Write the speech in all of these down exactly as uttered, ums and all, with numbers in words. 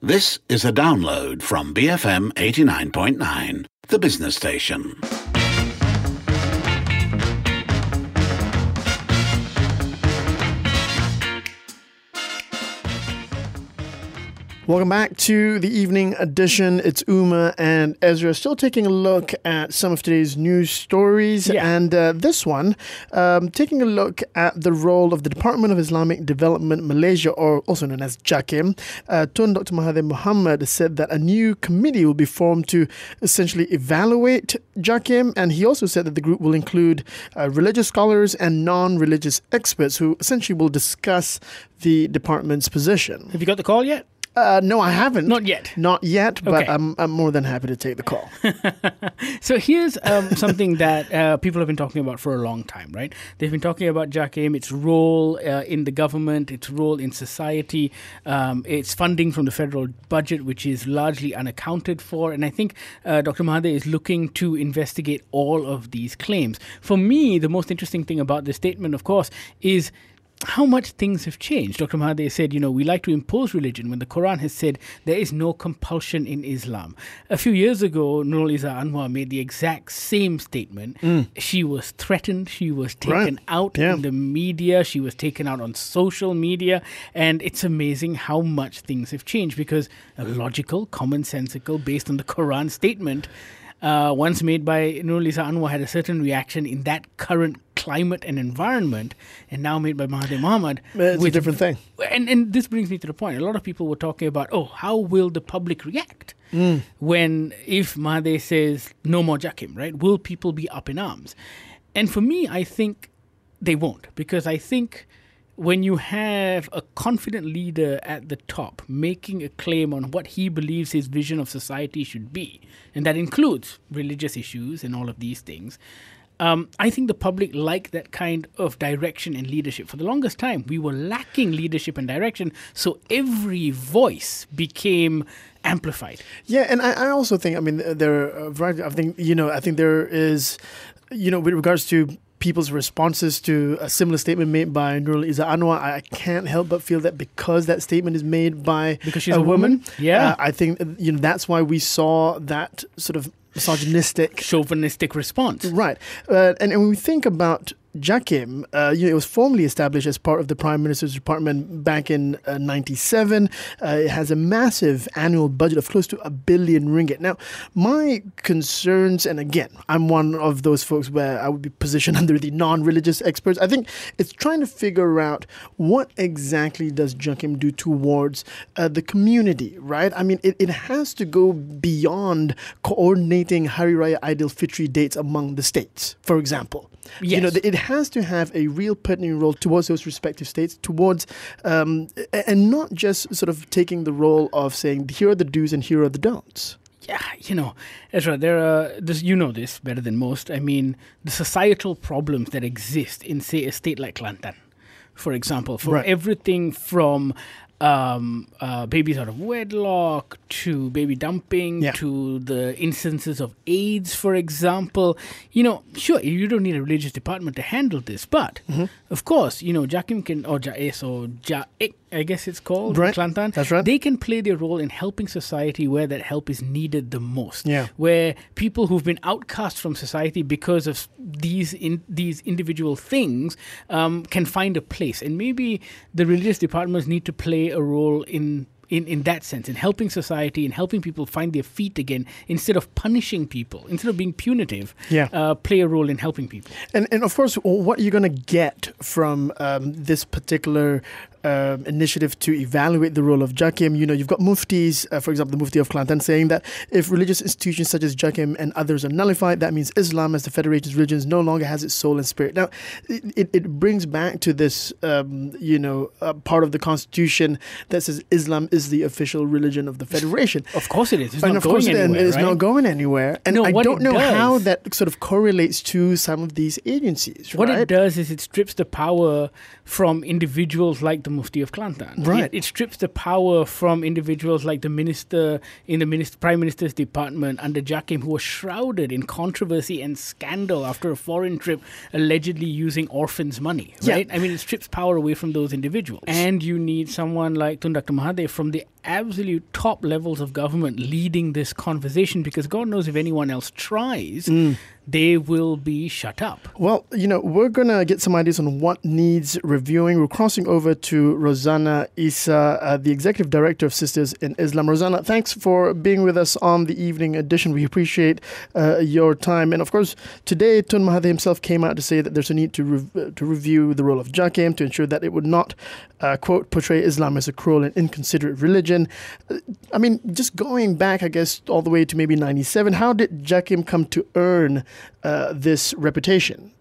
This is a download from B F M eighty-nine point nine, the business station. Welcome back to the evening edition. It's Uma and Ezra still taking a look at some of today's news stories. Yeah. And uh, this one, um, taking a look at the role of the Department of Islamic Development Malaysia, or also known as JAKIM. Uh, Tun Doctor Mahathir Mohamad said that a new committee will be formed to essentially evaluate JAKIM. And he also said that the group will include uh, religious scholars and non-religious experts who essentially will discuss the department's position. Have you got the call yet? Uh, no, I haven't. Not yet. Not yet, but Okay. I'm I'm more than happy to take the call. So here's um, something that uh, people have been talking about for a long time, right? They've been talking about JAKIM, its role uh, in the government, its role in society, um, its funding from the federal budget, which is largely unaccounted for. And I think uh, Doctor Mahathir is looking to investigate all of these claims. For me, the most interesting thing about this statement, of course, is how much things have changed. Doctor Mahathir said, you know, we like to impose religion when the Quran has said there is no compulsion in Islam. A few years ago, Nurul Izzah Anwar made the exact same statement. Mm. She was threatened. She was taken Right. out Yeah. in the media. She was taken out on social media. And it's amazing how much things have changed because a logical, commonsensical, based on the Quran statement Uh, once made by Nurul Izzah Anwar had a certain reaction in that current climate and environment, and now made by Mahathir Mohamad. It's a different thing. And, and this brings me to the point. A lot of people were talking about, oh, how will the public react Mm. when, if Mahathir says no more JAKIM, right? Will people be up in arms? And for me, I think they won't, because I think when you have a confident leader at the top making a claim on what he believes his vision of society should be, and that includes religious issues and all of these things, um, I think the public like that kind of direction and leadership. For the longest time, we were lacking leadership and direction, so every voice became amplified. Yeah, and I, I also think, I mean, there are a variety. I think, you know, I think there is, you know, with regards to people's responses to a similar statement made by Nurul Izzah Anwar, I can't help but feel that because that statement is made by Because she's a woman? Yeah. uh, I think, you know, that's why we saw that sort of misogynistic, Chauvinistic response. right. Uh, and, and when we think about JAKIM, uh, you know, it was formally established as part of the Prime Minister's Department back in uh, ninety-seven. Uh, it has a massive annual budget of close to a billion ringgit. Now, my concerns, and again, I'm one of those folks where I would be positioned under the non-religious experts. I think it's trying to figure out what exactly does JAKIM do towards uh, the community, right? I mean, it, it has to go beyond coordinating Hari Raya Aidil Fitri dates among the states, for example. Yes. You know, it has to have a real pertinent role towards those respective states, towards, um, and not just sort of taking the role of saying, here are the do's and here are the don'ts. Yeah, you know, Ezra, there are, this, you know this better than most. I mean, the societal problems that exist in, say, a state like Kelantan, for example, for Right. everything from um, uh, babies out of wedlock to baby dumping Yeah. to the instances of AIDS, for example. You know, sure, you don't need a religious department to handle this, but Mm-hmm. of course, you know, JAKIM can, or JAES or JAEK, I guess it's called, Right. Kelantan. That's right. They can play their role in helping society where that help is needed the most. Yeah. Where people who've been outcast from society because of these in, these individual things um, can find a place. And maybe the religious departments need to play a role in In, in that sense, in helping society and helping people find their feet again, instead of punishing people, instead of being punitive, Yeah. uh, play a role in helping people. And and of course, what you're going to get from um, this particular um, initiative to evaluate the role of JAKIM, you know, you've got muftis, uh, for example, the Mufti of Kelantan, saying that if religious institutions such as JAKIM and others are nullified, that means Islam as the federation's religion no longer has its soul and spirit. Now, it, it brings back to this, um, you know, uh, part of the constitution that says Islam is the official religion of the federation. Of course it is. It's and not of course, going and anywhere, it's right? not going anywhere. And No, I what don't it know does- how that sort of correlates to some of these agencies, What right? it does is it strips the power from individuals like the Mufti of Kelantan. Right. It, it strips the power from individuals like the minister in the minister, Prime Minister's department under JAKIM, who was shrouded in controversy and scandal after a foreign trip allegedly using orphans' money. Yeah. Right? I mean, it strips power away from those individuals. And you need someone like Tun Doctor Mahathir from the absolute top levels of government leading this conversation, because God knows if anyone else tries, mm. they will be shut up. Well, you know, we're going to get some ideas on what needs reviewing. We're crossing over to Rosana Isa, uh, the Executive Director of Sisters in Islam. Rosana, thanks for being with us on the evening edition. We appreciate uh, your time. And of course, today, Tun Mahathir himself came out to say that there's a need to, re- to review the role of JAKIM to ensure that it would not, uh, quote, portray Islam as a cruel and inconsiderate religion. I mean, just going back, I guess, all the way to maybe ninety-seven, how did JAKIM come to earn uh, this reputation?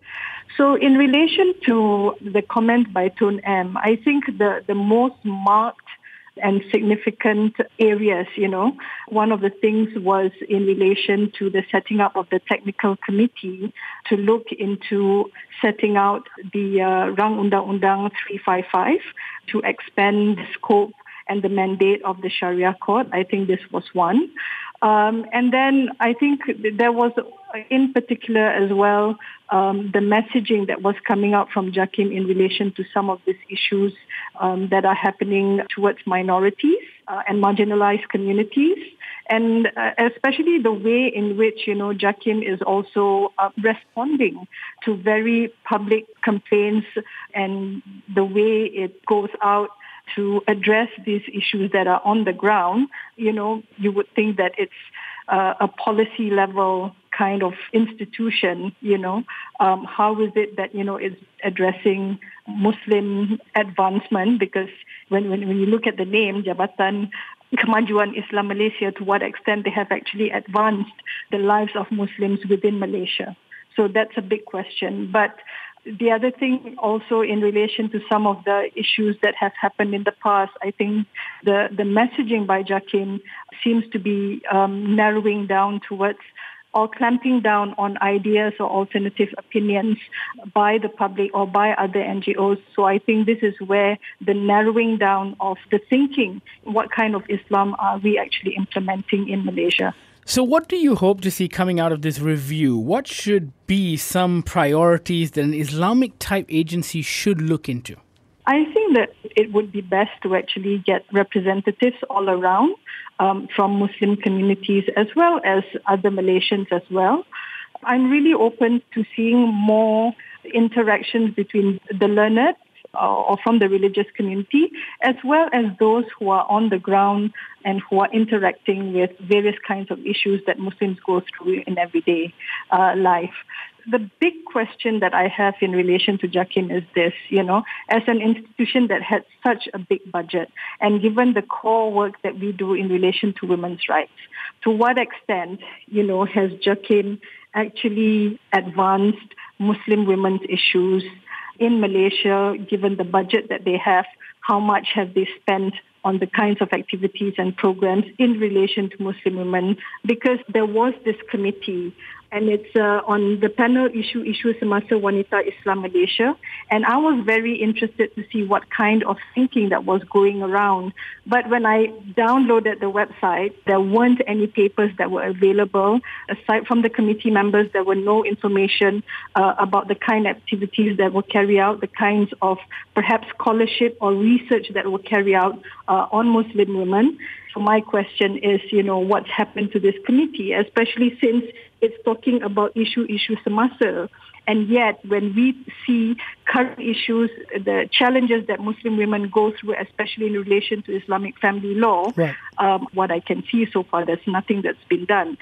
So in relation to the comment by Tun M, I think the, the most marked and significant areas, you know, one of the things was in relation to the setting up of the technical committee to look into setting out the uh, Rang Undang-Undang three fifty-five to expand the scope and the mandate of the Sharia court. I think this was one. Um, and then I think there was, in particular as well, um, the messaging that was coming out from JAKIM in relation to some of these issues um, that are happening towards minorities uh, and marginalized communities. And uh, especially the way in which, you know, JAKIM is also uh, responding to very public complaints and the way it goes out to address these issues that are on the ground. You know, you would think that it's uh, a policy level kind of institution, you know. Um, how is it that, you know, it's addressing Muslim advancement? Because when, when, when you look at the name, Jabatan Kemajuan Islam Malaysia, to what extent they have actually advanced the lives of Muslims within Malaysia. So that's a big question. But the other thing also in relation to some of the issues that have happened in the past, I think the, the messaging by JAKIM seems to be um, narrowing down towards or clamping down on ideas or alternative opinions by the public or by other N G Os. So I think this is where the narrowing down of the thinking, what kind of Islam are we actually implementing in Malaysia? So what do you hope to see coming out of this review? What should be some priorities that an Islamic-type agency should look into? I think that it would be best to actually get representatives all around um, from Muslim communities as well as other Malaysians as well. I'm really open to seeing more interactions between the learned or from the religious community, as well as those who are on the ground and who are interacting with various kinds of issues that Muslims go through in everyday uh, life. The big question that I have in relation to JAKIM is this, you know, as an institution that had such a big budget, and given the core work that we do in relation to women's rights, to what extent, you know, has JAKIM actually advanced Muslim women's issues in Malaysia, given the budget that they have? How much have they spent on the kinds of activities and programs in relation to Muslim women? Because there was this committee, and it's uh, on the panel issue, Isu Semasa Wanita Islam Malaysia. And I was very interested to see what kind of thinking that was going around. But when I downloaded the website, there weren't any papers that were available. Aside from the committee members, there were no information uh, about the kind of activities that were carried out, the kinds of perhaps scholarship or research that were carried out uh, on Muslim women. So my question is, you know, what's happened to this committee, especially since it's talking about issue, issue semasa. And yet, when we see current issues, the challenges that Muslim women go through, especially in relation to Islamic family law, right. um, what I can see so far, there's nothing that's been done.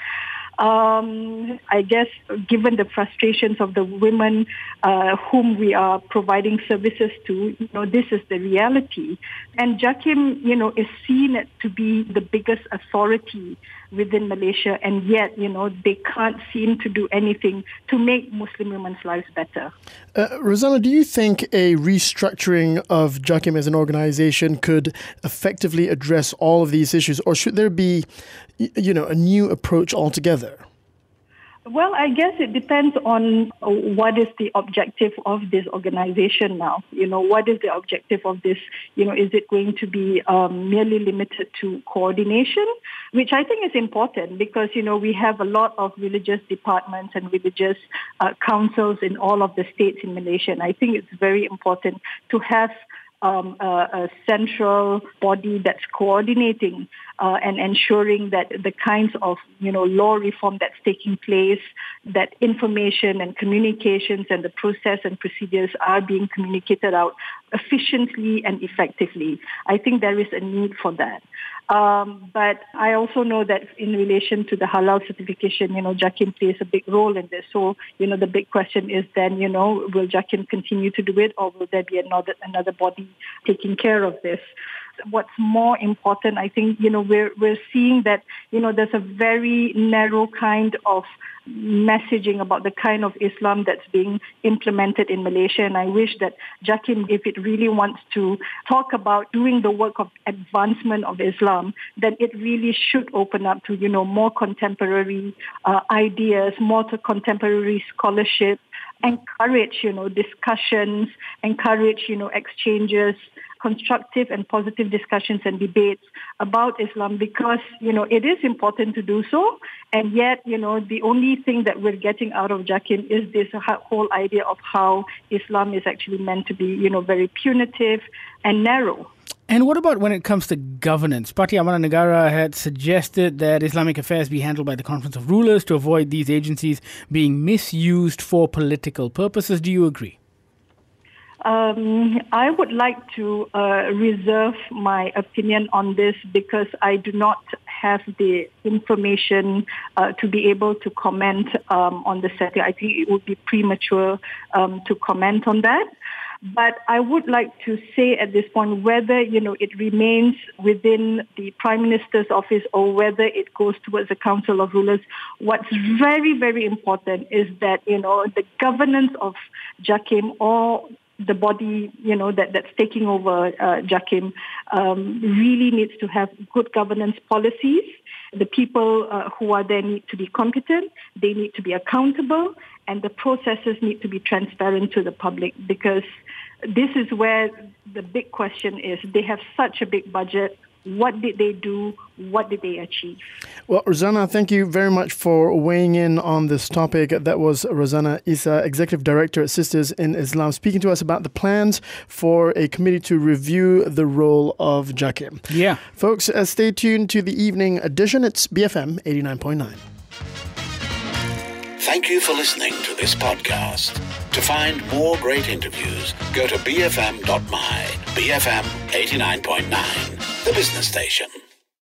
Um, I guess given the frustrations of the women uh, whom we are providing services to, you know, this is the reality. And JAKIM, you know, is seen to be the biggest authority within Malaysia, and yet, you know, they can't seem to do anything to make Muslim women's lives better. Uh, Rosana, do you think a restructuring of JAKIM as an organization could effectively address all of these issues, or should there be, you know, a new approach altogether? Well, I guess it depends on what is the objective of this organization now. You know, what is the objective of this? You know, is it going to be um, merely limited to coordination, which I think is important because, you know, we have a lot of religious departments and religious uh, councils in all of the states in Malaysia. And I think it's very important to have um, a, a central body that's coordinating uh, and ensuring that the kinds of, you know, law reform that's taking place, that information and communications and the process and procedures are being communicated out efficiently and effectively. I think there is a need for that. Um, but I also know that in relation to the halal certification, you know, JAKIM plays a big role in this. So, you know, the big question is then, you know, will JAKIM continue to do it, or will there be another another body taking care of this? What's more important, I think, you know, we're we're seeing that, you know, there's a very narrow kind of messaging about the kind of Islam that's being implemented in Malaysia. And I wish that JAKIM, if it really wants to talk about doing the work of advancement of Islam, then it really should open up to, you know, more contemporary uh, ideas, more to contemporary scholarship, encourage, you know, discussions, encourage, you know, exchanges, constructive and positive discussions and debates about Islam, because, you know, it is important to do so. And yet, you know, the only thing that we're getting out of JAKIM is this whole idea of how Islam is actually meant to be, you know, very punitive and narrow. And what about when it comes to governance? Parti Amanah Negara had suggested that Islamic affairs be handled by the Conference of Rulers to avoid these agencies being misused for political purposes. Do you agree? Um, I would like to uh, reserve my opinion on this because I do not have the information uh, to be able to comment um, on the setting. I think it would be premature um, to comment on that. But I would like to say at this point whether, you know, it remains within the Prime Minister's office or whether it goes towards the Council of Rulers. What's very, very important is that, you know, the governance of JAKIM or the body, you know, that, that's taking over uh, JAKIM um, really needs to have good governance policies. The people uh, who are there need to be competent, they need to be accountable, and the processes need to be transparent to the public, because this is where the big question is. They have such a big budget. What did they do? What did they achieve? Well, Rozana, thank you very much for weighing in on this topic. That was Rozana Isa, Executive Director at Sisters in Islam, speaking to us about the plans for a committee to review the role of JAKIM. Yeah. Folks, uh, stay tuned to the evening edition. It's B F M eighty-nine point nine. Thank you for listening to this podcast. To find more great interviews, go to b f m dot my. B F M eighty-nine point nine, the business station.